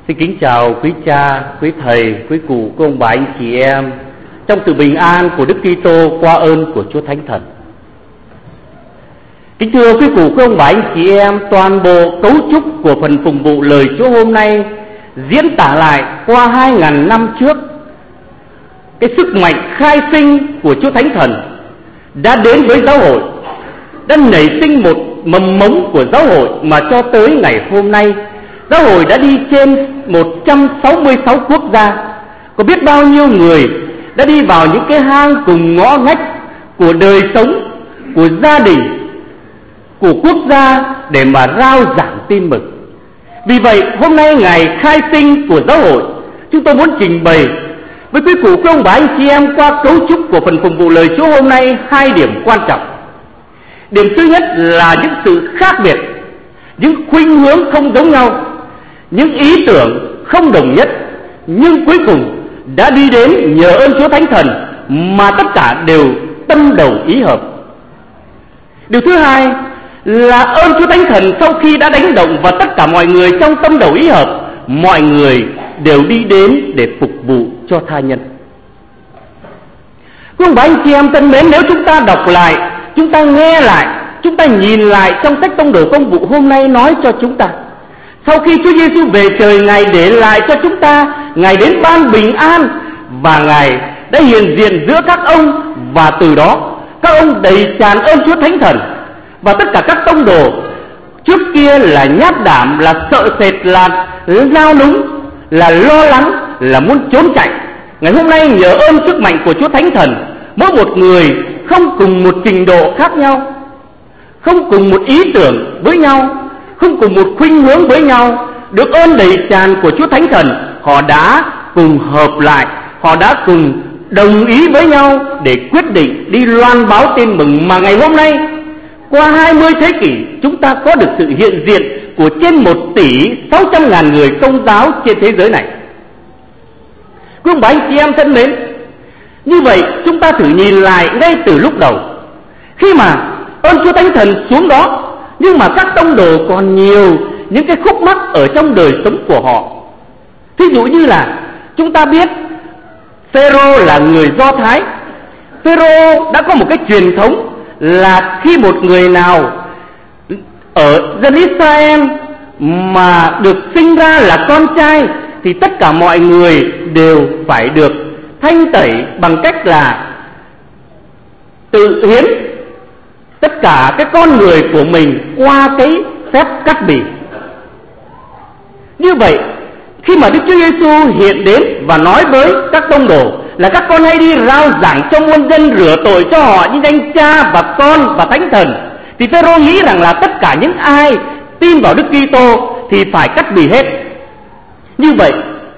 Xin kính chào quý cha, quý thầy, quý cụ, cô ông bà, anh chị em trong sự bình an của Đức Kitô qua ơn của Chúa Thánh Thần. Kính thưa quý cụ, cô ông bà, anh chị em, toàn bộ cấu trúc của phần phụng vụ lời Chúa hôm nay diễn tả lại qua 2000 năm trước cái sức mạnh khai sinh của Chúa Thánh Thần đã đến với giáo hội, đã nảy sinh một mầm mống của giáo hội mà cho tới ngày hôm nay giáo hội đã đi trên 166 quốc gia. Có biết bao nhiêu người đã đi vào những cái hang cùng ngõ ngách của đời sống, của gia đình, của quốc gia để mà rao giảng tin mừng. Vì vậy hôm nay ngày khai sinh của giáo hội, chúng tôi muốn trình bày với quý cụ, quý ông bà, anh chị em qua cấu trúc của phần phụng vụ lời Chúa hôm nay hai điểm quan trọng. Điểm thứ nhất là những sự khác biệt, những khuynh hướng không giống nhau, những ý tưởng không đồng nhất, nhưng cuối cùng đã đi đến nhờ ơn Chúa Thánh Thần mà tất cả đều tâm đầu ý hợp. Điều thứ hai là ơn Chúa Thánh Thần sau khi đã đánh động và tất cả mọi người trong tâm đầu ý hợp, mọi người đều đi đến để phục vụ cho tha nhân. Quý ông bà anh chị em thân mến, nếu chúng ta đọc lại, chúng ta nghe lại, chúng ta nhìn lại trong sách Tông đồ Công vụ hôm nay nói cho chúng ta, sau khi Chúa Giêsu về trời, Ngài để lại cho chúng ta, Ngài đến ban bình an và Ngài đã hiện diện giữa các ông, và từ đó các ông đầy tràn ơn Chúa Thánh Thần. Và tất cả các tông đồ trước kia là nhát đảm, là sợ sệt, là nao núng, là lo lắng, là muốn trốn chạy. Ngày hôm nay nhờ ơn sức mạnh của Chúa Thánh Thần, mỗi một người không cùng một trình độ khác nhau, không cùng một ý tưởng với nhau, không cùng một khuynh hướng với nhau, được ơn đầy tràn của Chúa Thánh Thần, họ đã cùng hợp lại, họ đã cùng đồng ý với nhau để quyết định đi loan báo tin mừng. Mà ngày hôm nay qua 20 thế kỷ, chúng ta có được sự hiện diện của trên 1.600.000 người công giáo trên thế giới này. Quý ông bà anh chị em thân mến, như vậy chúng ta thử nhìn lại ngay từ lúc đầu, khi mà ơn Chúa Thánh Thần xuống đó, nhưng mà các tông đồ còn nhiều những cái khúc mắc ở trong đời sống của họ. Thí dụ như là chúng ta biết Phêrô là người Do Thái. Phêrô đã có một cái truyền thống là khi một người nào ở dân Israel mà được sinh ra là con trai thì tất cả mọi người đều phải được thanh tẩy bằng cách là tự hiến tất cả cái con người của mình qua cái phép cắt bì. Như vậy khi mà Đức Chúa Giêsu hiện đến và nói với các tông đồ là các con hãy đi rao giảng cho muôn dân, rửa tội cho họ như danh Cha và Con và Thánh Thần, thì Phêrô nghĩ rằng là tất cả những ai tin vào Đức Kitô thì phải cắt bì hết. Như vậy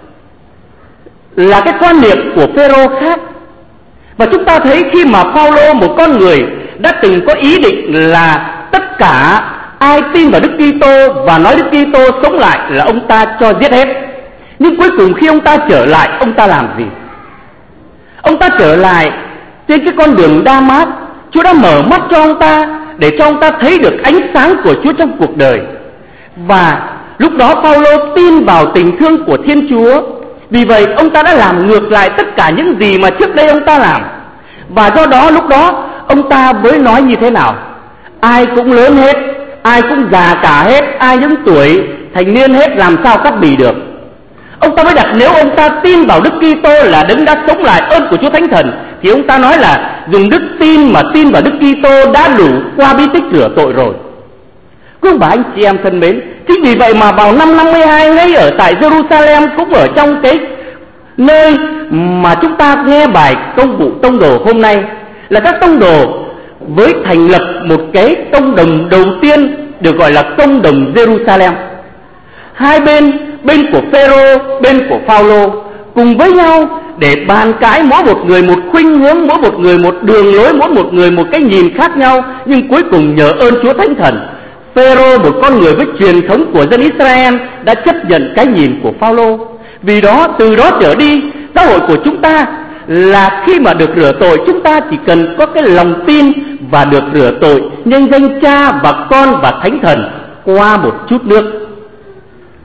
là cái quan niệm của Phêrô khác. Và chúng ta thấy khi mà Phaolô, một con người đã từng có ý định là tất cả ai tin vào Đức Kitô và nói Đức Kitô sống lại là ông ta cho giết hết. Nhưng cuối cùng khi ông ta trở lại, ông ta làm gì? Ông ta trở lại trên cái con đường Đa-mát. Chúa đã mở mắt cho ông ta để cho ông ta thấy được ánh sáng của Chúa trong cuộc đời. Và lúc đó Phaolô tin vào tình thương của Thiên Chúa. Vì vậy ông ta đã làm ngược lại tất cả những gì mà trước đây ông ta làm. Và do đó lúc đó ông ta mới nói như thế nào? Ai cũng lớn hết, ai cũng già cả hết, ai những tuổi thành niên hết, làm sao cắt bì được? Ông ta mới đặt nếu ông ta tin vào Đức Kitô là đấng đã sống lại, ơn của Chúa Thánh Thần, thì ông ta nói là dùng đức tin mà tin vào Đức Kitô đã đủ qua bí tích rửa tội rồi. Quý ông bà anh chị em thân mến, chính vì vậy mà vào năm 52 ngay ở tại Jerusalem, cũng ở trong cái nơi mà chúng ta nghe bài công vụ tông đồ hôm nay, là các tông đồ với thành lập một cái công đồng đầu tiên được gọi là công đồng Jerusalem. Hai bên của Phêrô, bên của Phaolô cùng với nhau để bàn cãi, mỗi một người một khuynh hướng, mỗi một người một đường lối, mỗi một người một cái nhìn khác nhau. Nhưng cuối cùng nhờ ơn Chúa Thánh Thần, Phêrô, một con người với truyền thống của dân Israel, đã chấp nhận cái nhìn của Phaolô. Vì đó, từ đó trở đi, giáo hội của chúng ta là khi mà được rửa tội, chúng ta chỉ cần có cái lòng tin và được rửa tội nhân danh Cha và Con và Thánh Thần qua một chút nước.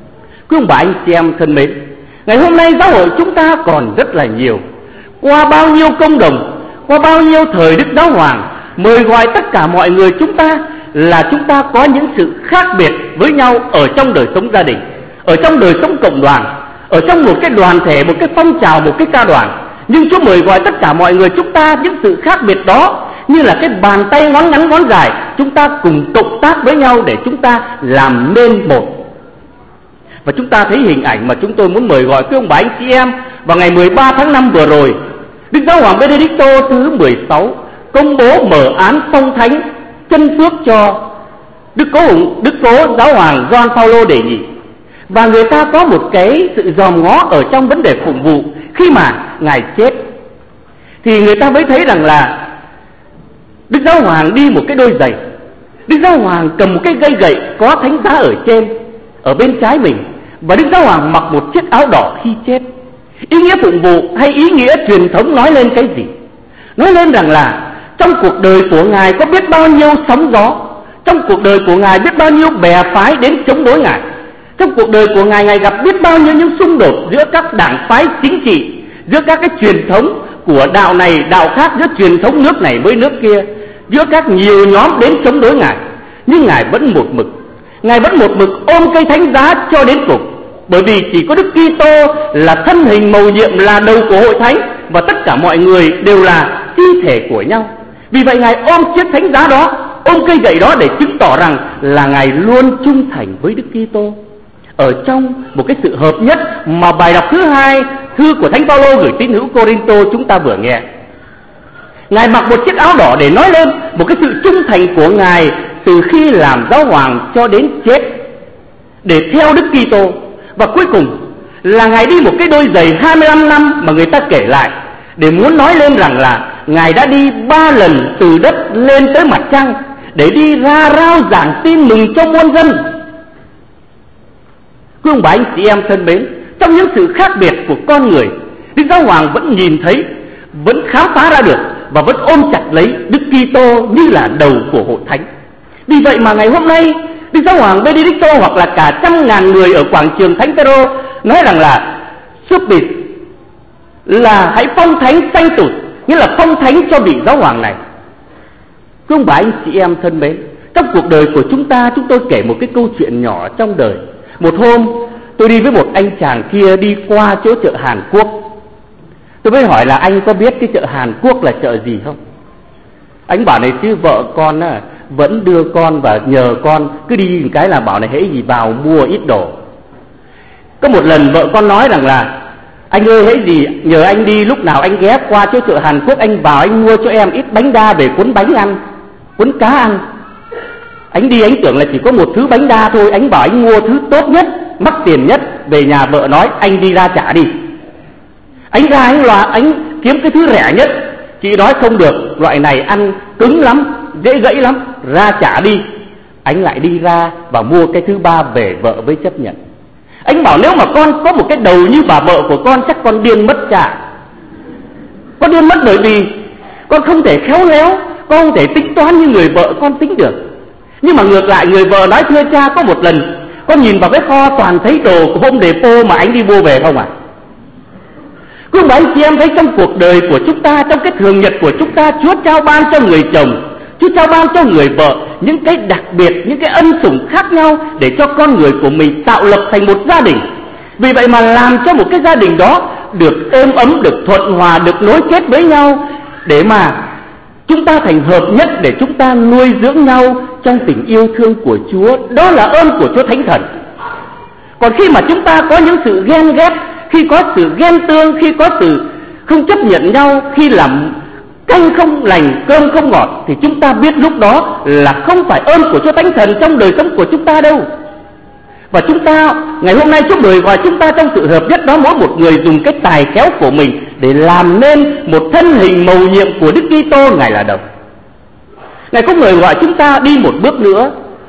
Quý ông bà anh chị em thân mến, ngày hôm nay giáo hội chúng ta còn rất là nhiều. Qua bao nhiêu công đồng, qua bao nhiêu thời Đức Giáo Hoàng mời gọi tất cả mọi người chúng ta là chúng ta có những sự khác biệt với nhau ở trong đời sống gia đình, ở trong đời sống cộng đoàn, ở trong một cái đoàn thể, một cái phong trào, một cái ca đoàn. Nhưng Chúa mời gọi tất cả mọi người chúng ta, những sự khác biệt đó như là cái bàn tay ngón ngắn ngón dài, chúng ta cùng cộng tác với nhau để chúng ta làm nên một. Và chúng ta thấy hình ảnh mà chúng tôi muốn mời gọi quý ông bà anh chị em vào ngày 13 tháng 5 vừa rồi, Đức Giáo Hoàng Benedicto thứ 16 công bố mở án phong thánh chân phước cho Đức Cố Giáo Hoàng Gioan Phaolô đệ nhị. Và người ta có một cái sự dòm ngó ở trong vấn đề phụng vụ. Khi mà Ngài chết thì người ta mới thấy rằng là Đức Giáo Hoàng đi một cái đôi giày, Đức Giáo Hoàng cầm một cái cây gậy có thánh giá ở trên, ở bên trái mình, và Đức Giáo Hoàng mặc một chiếc áo đỏ khi chết. Ý nghĩa phụng vụ hay ý nghĩa truyền thống nói lên cái gì? Nói lên rằng là trong cuộc đời của Ngài có biết bao nhiêu sóng gió, trong cuộc đời của Ngài biết bao nhiêu bè phái đến chống đối Ngài, trong cuộc đời của Ngài, Ngài gặp biết bao nhiêu những xung đột giữa các đảng phái chính trị, giữa các cái truyền thống của đạo này, đạo khác, giữa truyền thống nước này với nước kia, giữa các nhiều nhóm đến chống đối Ngài. Nhưng Ngài vẫn một mực, Ngài vẫn một mực ôm cây thánh giá cho đến cùng. Bởi vì chỉ có Đức Kitô là thân hình mầu nhiệm, là đầu của hội thánh, và tất cả mọi người đều là thi thể của nhau. Vì vậy Ngài ôm chiếc thánh giá đó, ôm cây gậy đó để chứng tỏ rằng là Ngài luôn trung thành với Đức Kitô. Ở trong một cái sự hợp nhất mà bài đọc thứ hai thư của Thánh Phaolô gửi tín hữu Cô-rinh-tô chúng ta vừa nghe, Ngài mặc một chiếc áo đỏ để nói lên một cái sự trung thành của Ngài từ khi làm giáo hoàng cho đến chết để theo Đức Kitô. Và cuối cùng là Ngài đi một cái đôi giày 25 năm mà người ta kể lại, để muốn nói lên rằng là Ngài đã đi 3 lần từ đất lên tới mặt trăng để đi ra rao giảng tin mừng cho muôn dân. Quý ông bà anh chị em thân mến, trong những sự khác biệt của con người, Đức Giáo Hoàng vẫn nhìn thấy, vẫn khám phá ra được và vẫn ôm chặt lấy Đức Kitô như là đầu của hội thánh. Vì vậy mà ngày hôm nay Đức Giáo Hoàng Benedicto hoặc là cả trăm ngàn người ở quảng trường Thánh Phêrô nói rằng là Subit, là hãy phong thánh Sanctus, nghĩa là phong thánh cho vị giáo hoàng này. Quý ông bà anh chị em thân mến, trong cuộc đời của chúng ta, chúng tôi kể một cái câu chuyện nhỏ trong đời. Một hôm tôi đi với một anh chàng kia đi qua chỗ chợ Hàn Quốc. Tôi mới hỏi là anh có biết cái chợ Hàn Quốc là chợ gì không? Anh bảo này chứ vợ con á, vẫn đưa con và nhờ con cứ đi một cái là bảo này hễ gì vào mua ít đồ. Có một lần vợ con nói rằng là anh ơi hễ gì nhờ anh đi, lúc nào anh ghé qua chỗ chợ Hàn Quốc anh vào anh mua cho em ít bánh đa về cuốn bánh ăn, cuốn cá ăn. Anh đi anh tưởng là chỉ có một thứ bánh đa thôi, anh bảo anh mua thứ tốt nhất, mắc tiền nhất. Về nhà vợ nói anh đi ra trả đi. Anh ra anh kiếm cái thứ rẻ nhất. Chị nói không được, loại này ăn cứng lắm, dễ gãy lắm, ra trả đi. Anh lại đi ra và mua cái thứ ba về, vợ mới chấp nhận. Anh bảo nếu mà con có một cái đầu như bà vợ của con chắc con điên mất cha. Con điên mất bởi vì con không thể khéo léo, con không thể tính toán như người vợ con tính được. Nhưng mà ngược lại người vợ nói thưa cha, có một lần con nhìn vào cái kho toàn thấy đồ của Home Depot mà anh đi mua về không à? Quý ông bà anh chị em thấy trong cuộc đời của chúng ta, trong cái thường nhật của chúng ta, Chúa trao ban cho người chồng, Chúa trao ban cho người vợ những cái đặc biệt, những cái ân sủng khác nhau để cho con người của mình tạo lập thành một gia đình. Vì vậy mà làm cho một cái gia đình đó được êm ấm, được thuận hòa, được nối kết với nhau, để mà chúng ta thành hợp nhất, để chúng ta nuôi dưỡng nhau trong tình yêu thương của Chúa. Đó là ơn của Chúa Thánh Thần. Còn khi mà chúng ta có những sự ghen ghét, khi có sự ghen tương, khi có sự không chấp nhận nhau, khi làm canh không lành, cơm không ngọt, thì chúng ta biết lúc đó là không phải ơn của Chúa Thánh Thần trong đời sống của chúng ta đâu. Và chúng ta, ngày hôm nay Chúa mời gọi chúng ta trong sự hợp nhất đó, mỗi một người dùng cái tài khéo của mình để làm nên một thân hình mầu nhiệm của Đức Kitô, Ngài là đầu. Ngài cũng mời gọi chúng ta đi một bước nữa,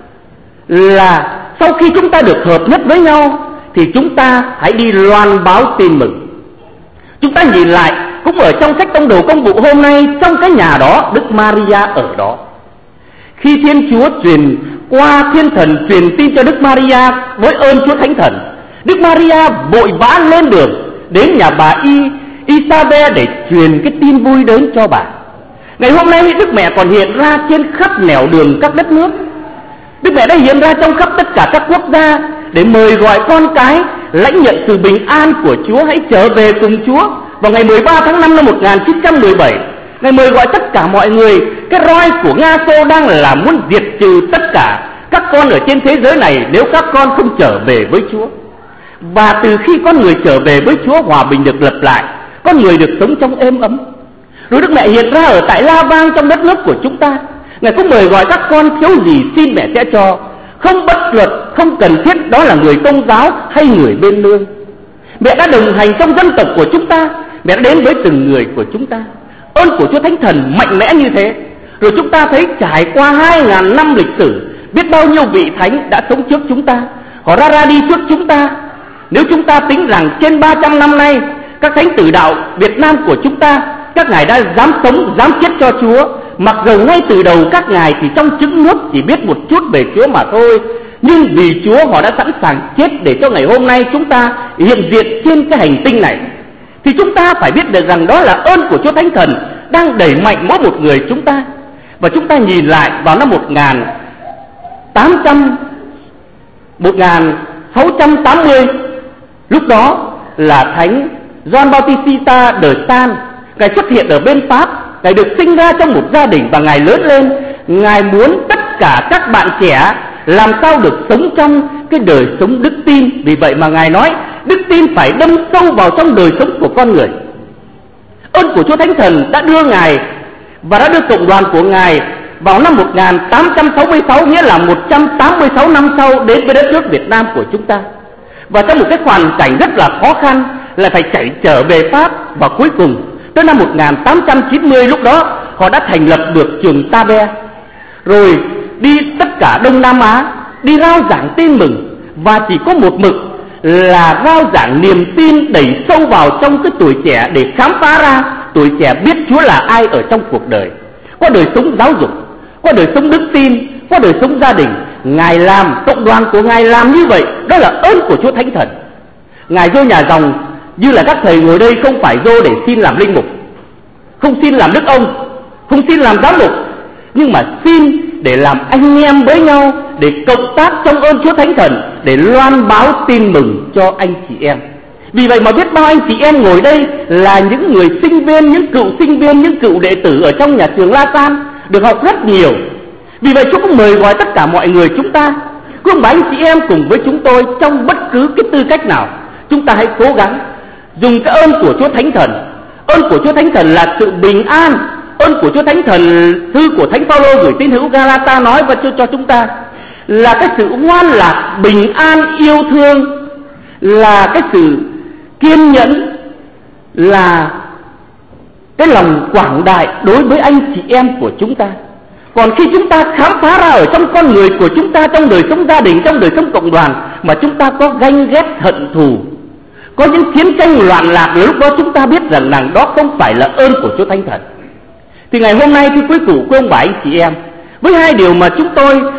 là sau khi chúng ta được hợp nhất với nhau thì chúng ta hãy đi loan báo tin mừng. Chúng ta nhìn lại cũng ở trong sách Tông Đồ Công vụ hôm nay, trong cái nhà đó Đức Maria ở đó. Khi Thiên Chúa truyền qua Thiên Thần truyền tin cho Đức Maria với ơn Chúa Thánh Thần, Đức Maria vội vã lên đường đến nhà bà Isabel để truyền cái tin vui đến cho bà. Ngày hôm nay Đức Mẹ còn hiện ra trên khắp nẻo đường các đất nước. Đức Mẹ đã hiện ra trong khắp tất cả các quốc gia để mời gọi con cái lãnh nhận sự bình an của Chúa, hãy trở về cùng Chúa. Vào ngày 13 tháng 5 năm 1917, Ngài mời gọi tất cả mọi người. Cái roi của Nga Xô đang là muốn diệt trừ tất cả các con ở trên thế giới này nếu các con không trở về với Chúa. Và từ khi con người trở về với Chúa, hòa bình được lập lại, con người được sống trong êm ấm. Rồi Đức Mẹ hiện ra ở tại La Vang trong đất nước của chúng ta. Ngài cũng mời gọi các con thiếu gì xin mẹ sẽ cho, không bất luật, không cần thiết đó là người Công giáo hay người bên lương. Mẹ đã đồng hành trong dân tộc của chúng ta, mẹ đã đến với từng người của chúng ta. Ơn của Chúa Thánh Thần mạnh mẽ như thế. Rồi chúng ta thấy trải qua 2000 năm lịch sử, biết bao nhiêu vị thánh đã sống trước chúng ta, họ đã ra đi trước chúng ta. Nếu chúng ta tính rằng trên 300 năm nay, các thánh tử đạo Việt Nam của chúng ta, các ngài đã dám sống, dám chết cho Chúa. Mặc dầu ngay từ đầu các ngài thì trong trứng nước chỉ biết một chút về Chúa mà thôi, nhưng vì Chúa họ đã sẵn sàng chết để cho ngày hôm nay chúng ta hiện diện trên cái hành tinh này. Thì chúng ta phải biết được rằng đó là ơn của Chúa Thánh Thần đang đẩy mạnh mỗi một người chúng ta. Và chúng ta nhìn lại vào năm 1680, lúc đó là Thánh Gioan Bautista de Sales, Ngài xuất hiện ở bên Pháp. Ngài được sinh ra trong một gia đình và Ngài lớn lên. Ngài muốn tất cả các bạn trẻ làm sao được sống trong cái đời sống đức tin. Vì vậy mà Ngài nói đức tin phải đâm sâu vào trong đời sống của con người. Ơn của Chúa Thánh Thần đã đưa Ngài và đã đưa cộng đoàn của Ngài vào năm 1866, nghĩa là 186 năm sau, đến với đất nước Việt Nam của chúng ta. Và trong một cái hoàn cảnh rất là khó khăn là phải chạy trở về Pháp. Và cuối cùng tới năm 1890, lúc đó họ đã thành lập được trường Tabe, rồi đi tất cả Đông Nam Á, đi rao giảng tin mừng. Và chỉ có một mực là rao giảng niềm tin, đẩy sâu vào trong cái tuổi trẻ để khám phá ra tuổi trẻ biết Chúa là ai ở trong cuộc đời, qua đời sống giáo dục, qua đời sống đức tin, qua đời sống gia đình. Ngài làm, cộng đoàn của Ngài làm như vậy, đó là ơn của Chúa Thánh Thần. Ngài vô nhà dòng như là các thầy ngồi đây không phải vô để xin làm linh mục, không xin làm đức ông, không xin làm giám mục, nhưng mà xin để làm anh em với nhau, để cộng tác trong ơn Chúa Thánh Thần, để loan báo tin mừng cho anh chị em. Vì vậy mà biết bao anh chị em ngồi đây là những người sinh viên, những cựu sinh viên, những cựu đệ tử ở trong nhà trường La San, được học rất nhiều. Vì vậy Chúa cũng mời gọi tất cả mọi người chúng ta, quý ông bà anh chị em cùng với chúng tôi trong bất cứ cái tư cách nào, chúng ta hãy cố gắng dùng cái ơn của Chúa Thánh Thần. Ơn của Chúa Thánh Thần là sự bình an. Ơn của Chúa Thánh Thần, thư của Thánh Phaolô gửi tín hữu Galata nói và cho chúng ta là cái sự ngoan lạc, bình an, yêu thương, là cái sự kiên nhẫn, là cái lòng quảng đại đối với anh chị em của chúng ta. Còn khi chúng ta khám phá ra ở trong con người của chúng ta, trong đời sống gia đình, trong đời sống cộng đoàn, mà chúng ta có ganh ghét hận thù, có những chiến tranh loạn lạc, lúc đó chúng ta biết rằng đó không phải là ơn của Chúa Thánh Thần. Thì ngày hôm nay, thưa quý cụ, quý ông bà anh chị em, với hai điểm mà chúng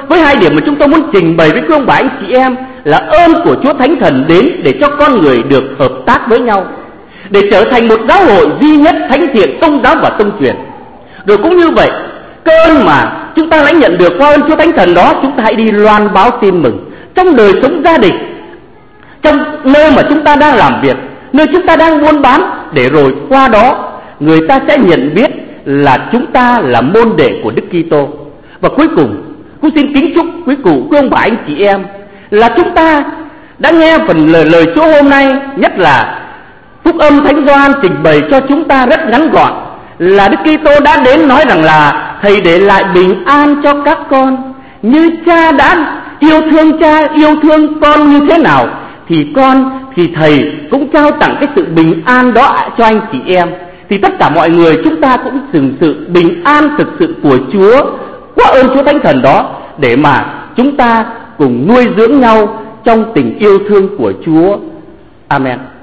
tôi muốn trình bày với quý ông bà anh chị em là ơn của Chúa Thánh Thần đến để cho con người được hợp tác với nhau, để trở thành một giáo hội duy nhất, thánh thiện, công giáo và tông truyền. Rồi cũng như vậy, cái ơn mà chúng ta lãnh nhận được qua ơn Chúa Thánh Thần đó, chúng ta hãy đi loan báo tin mừng trong đời sống gia đình, trong nơi mà chúng ta đang làm việc, nơi chúng ta đang buôn bán, để rồi qua đó người ta sẽ nhận biết là chúng ta là môn đệ của Đức Kitô. Và cuối cùng, cũng xin kính chúc quý cụ, quý ông bà anh chị em là chúng ta đã nghe phần lời Chúa hôm nay, nhất là phúc âm Thánh Gioan trình bày cho chúng ta rất ngắn gọn, là Đức Kitô đã đến nói rằng là Thầy để lại bình an cho các con, như Cha đã yêu thương con như thế nào, thì Thầy cũng trao tặng cái sự bình an đó cho anh chị em. Thì tất cả mọi người chúng ta cũng dùng sự bình an thực sự của Chúa qua ơn Chúa Thánh Thần đó, để mà chúng ta cùng nuôi dưỡng nhau trong tình yêu thương của Chúa. Amen.